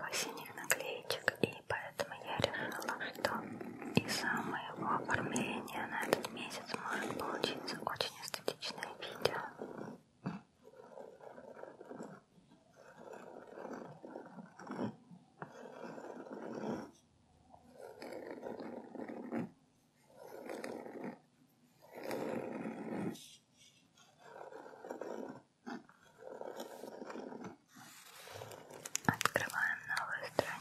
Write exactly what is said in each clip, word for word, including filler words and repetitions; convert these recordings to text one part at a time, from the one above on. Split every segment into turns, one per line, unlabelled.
синих наклеечек, и поэтому я решила, что из-за моего оформления на этот месяц может получиться очень эстетичное видео. Открываем новую страницу.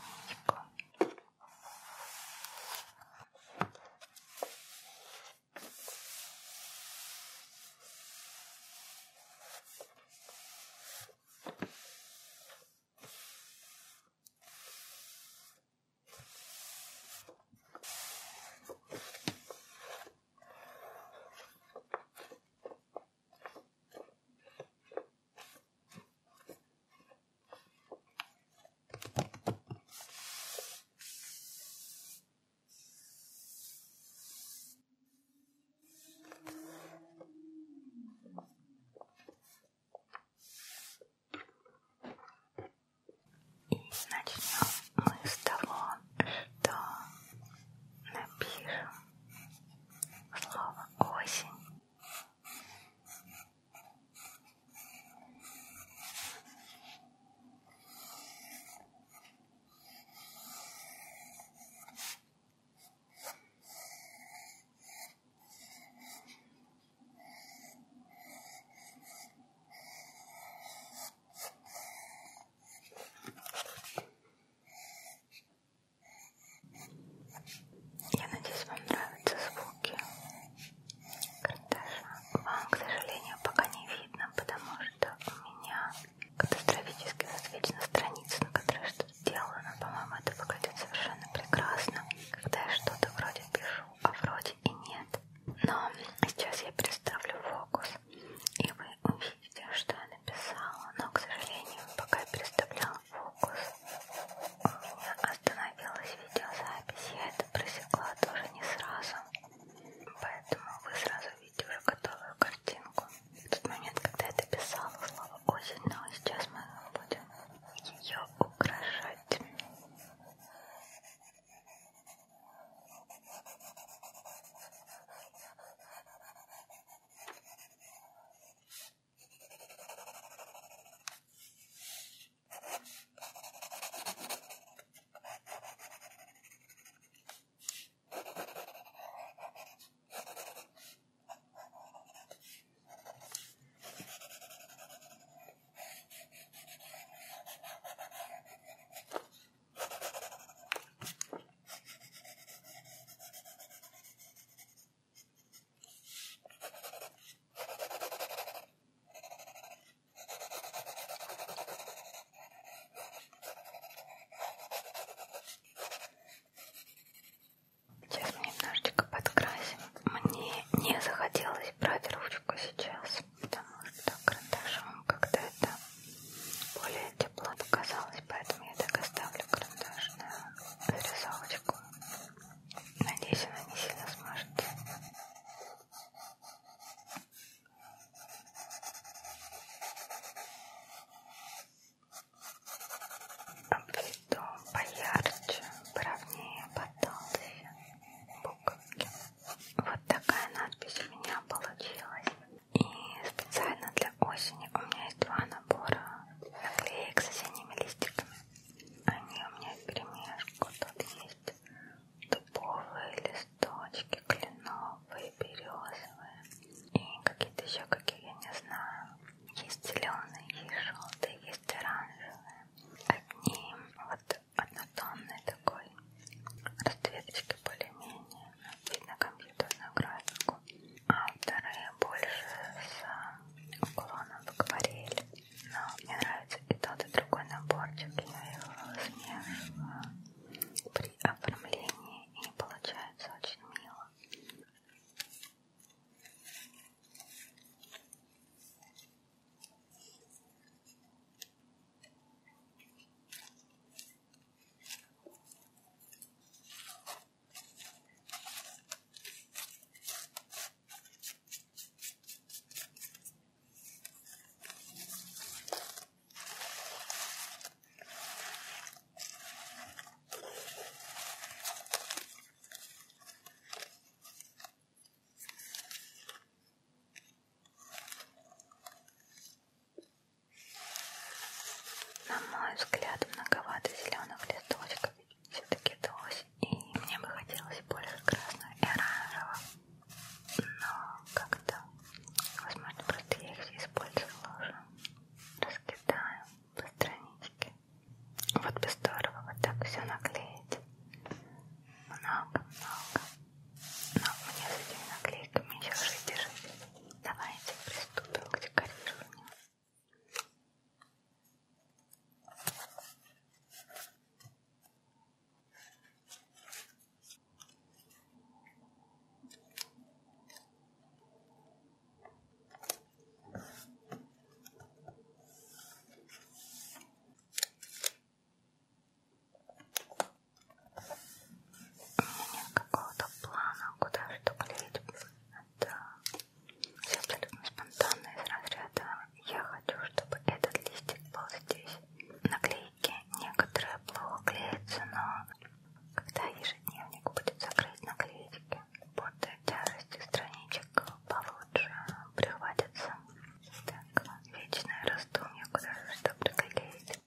взгляд многовато зеленых листочков. Все-таки это осень, и мне бы хотелось больше красного и оранжевого. Но как-то, возможно, просто я их все использовала уже. Раскидаю по страничке. Вот бы здорово вот так все наклеить. Много-много. Но мне с этими наклейками еще жить и жить. Давайте приступим к декорированию. У меня нет какого-то плана, куда что клеить. Это все абсолютно спонтанно из разряда. Я хочу, чтобы этот листик был здесь. Наклейки некоторые плохо клеятся, но когда ежедневник будет закрыть наклеечки, под тяжестью страничек получше прихватится. Так, вечное раздумье, куда же что приклеить.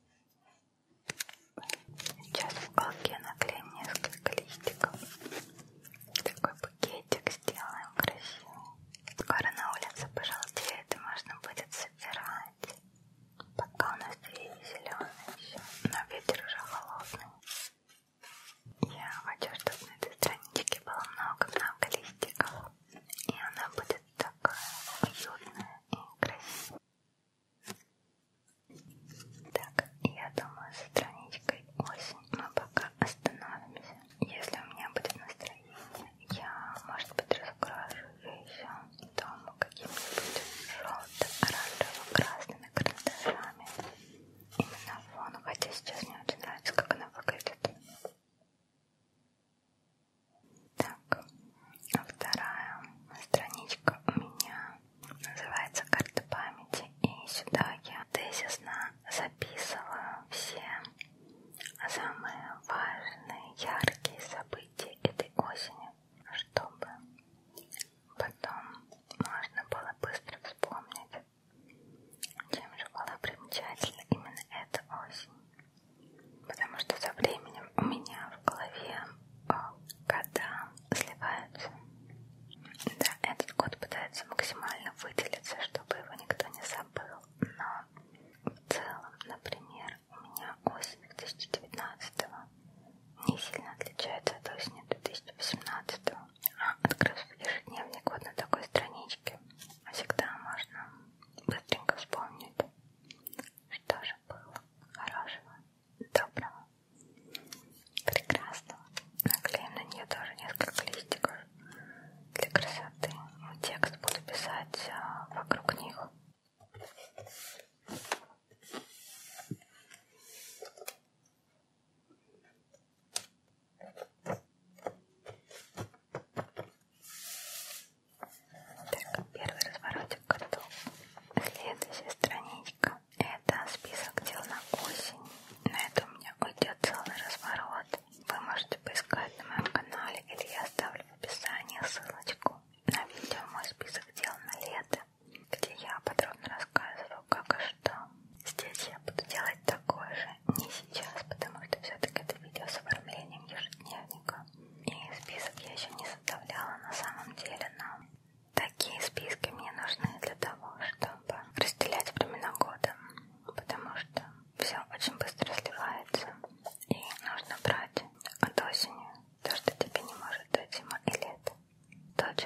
Сейчас в уголке наклеим несколько листиков. Такой букетик сделаем красивый. Скоро на улице пожелтеет и можно будет собирать. Пока у нас деревья зеленые еще, но ветер уже холодный. Я хочу, чтобы на этой страничке было много-много листиков. И она будет такая уютная и красивая. Так, я думаю, со страничкой осень мы пока остановимся. Если у меня будет настроение, я, может быть, раскрашу ее еще дома какими-нибудь желто-оранжево-красными карандашами. Именно фон, хотя сейчас мне очень нравится, как она выглядит. Так, а вторая страничка у меня называется «Карта памяти», и сюда я тезисно записываю все самые важные, яркие события этой осени, чтобы потом можно было быстро вспомнить, чем же была примечательна именно эта осень. Потому что со временем у меня в голове о, года сливаются. Да, этот год пытается максимально выделиться, чтобы его никто не забыл. Но в целом, например, у меня осень две тысячи девятнадцатого не сильно отличается от осени две тысячи восемнадцатого. А открыв ежедневник вот на такой страничке, всегда можно быстренько вспомнить, что же было хорошего, доброго, прекрасного. Наклеим на нее тоже несколько листиков для красоты. Текст буду писать вокруг них. Так, первый разворотик готов. Следующая страничка — это список дел на осень. На это у меня уйдет целый разворот. Вы можете поискать на моем канале, или я оставлю в описании ссылочку на видео «Мой список дел на лето», где я подробно рассказываю, как и что. Здесь я буду делать такое же, не сейчас, потому что все-таки это видео с оформлением ежедневника. И список я еще не составляла на самом деле, но такие списки мне нужны для того, чтобы разделять времена года, потому что все очень быстро сливается, и нужно брать от осени то, что тебе не может дать зима и лето, то,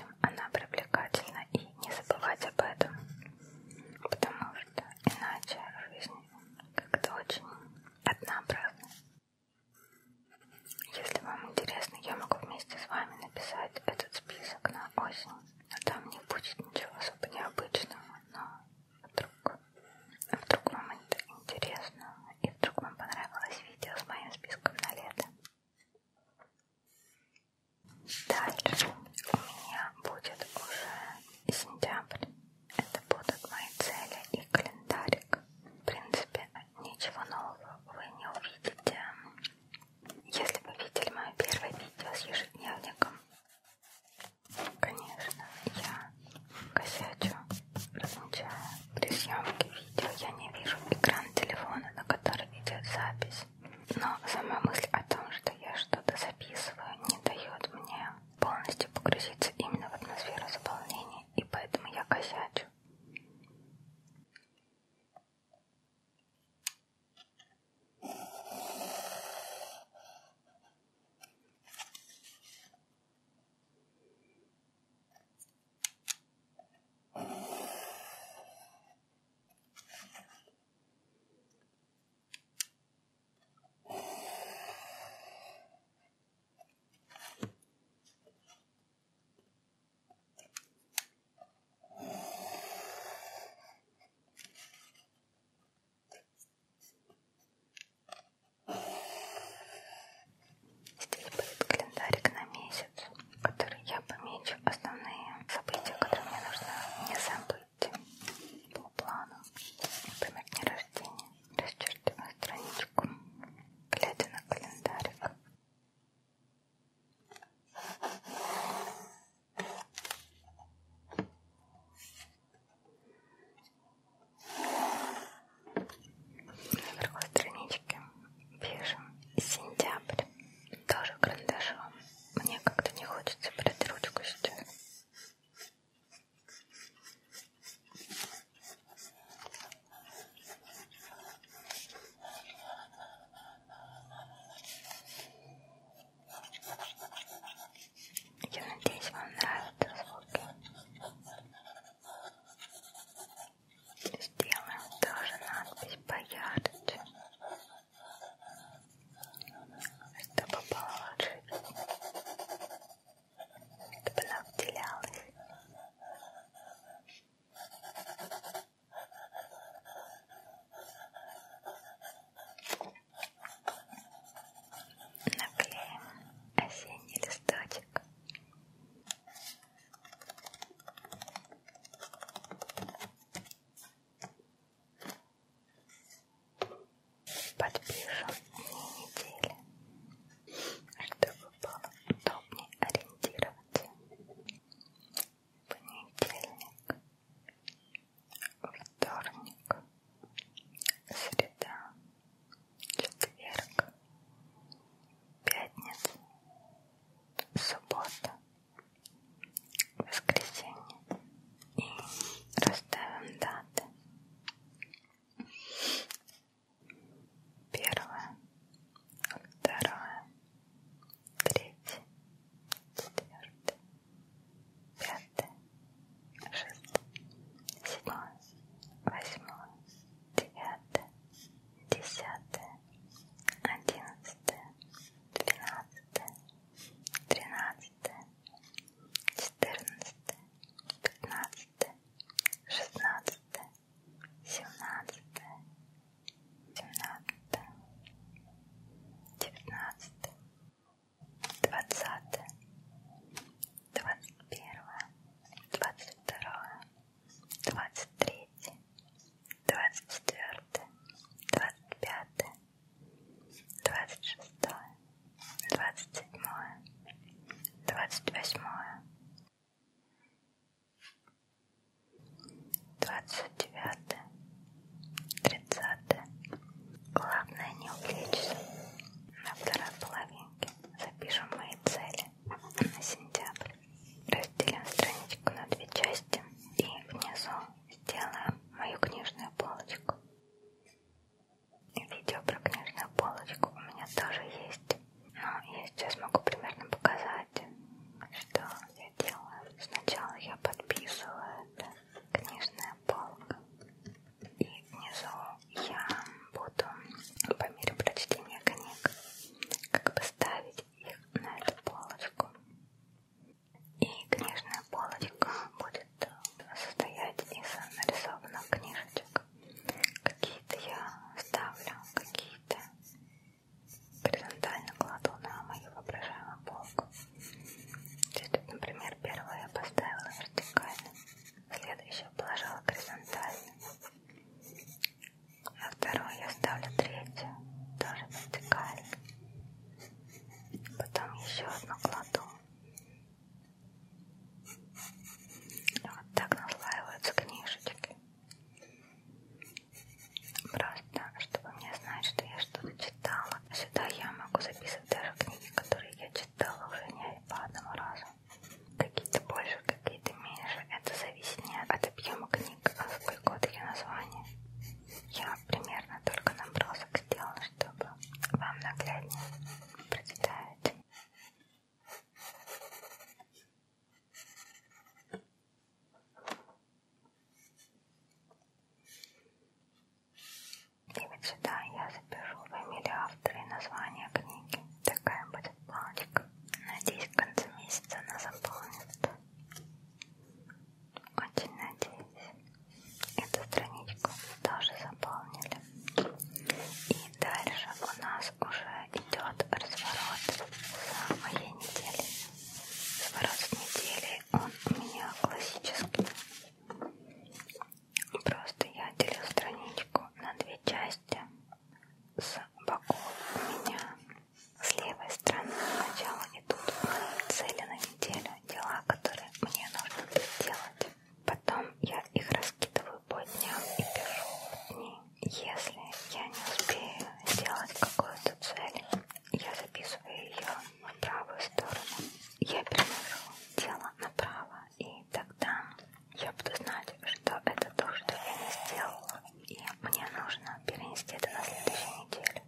я буду знать, что это то, что я не сделала, и мне нужно перенести это на следующей неделе.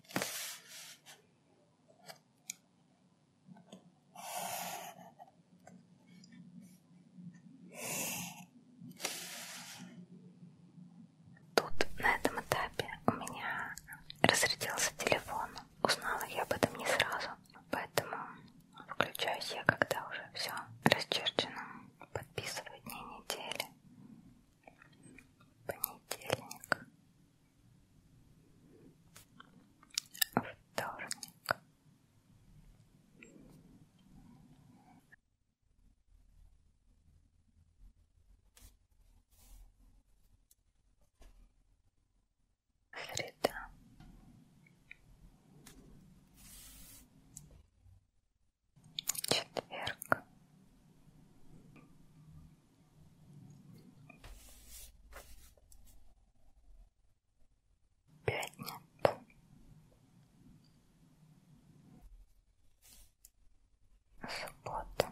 Тут на этом этапе у меня разрядился телефон. Узнала я об этом не сразу, поэтому включаюсь я, когда уже все расчерчено. Подписываю дни недели. Понедельник, вторник, среда, четверг, пятница, суббота,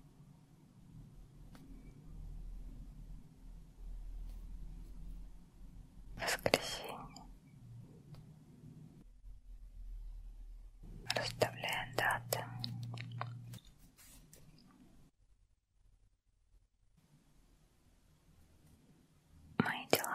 воскресенье. Расставляю даты. Мои дела